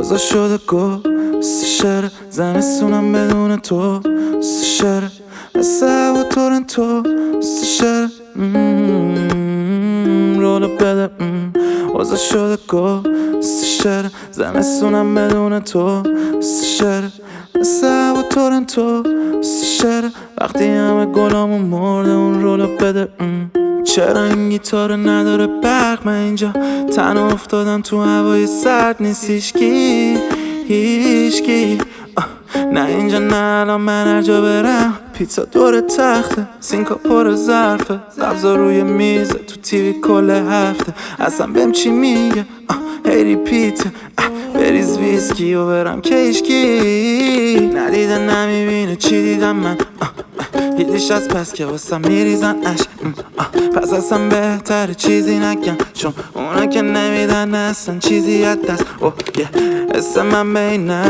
اوضاع شده گسشه زمستونم بدون تو سشه مثل هوا تورنتو سشه رولو بده اوضاع شده گسشه زمستونم بدون تو سشه مثل هوا تورنتو سشه وقتی همه گلامون مرده اون رولو بده چرا این گیتار نداره برق من اینجا تنها افتادم تو هوای سرد نیست هیشکی نه اینجا نه الان من هر جا برم پیتزا دور تخته سینکا پر ظرفه سبزا روی میزه تو تیوی کل هفته اصلا بهم چی میگه هی ریپیته بریز ویسکی و برم کشکی ندیده نمیبینه چی دیدم من هیلیش از پس که واسم میریزن عشق پس اصلا بهتره چیزی نگم چون اونا که نمیدن اصلا چیزی از دست اسم من بینه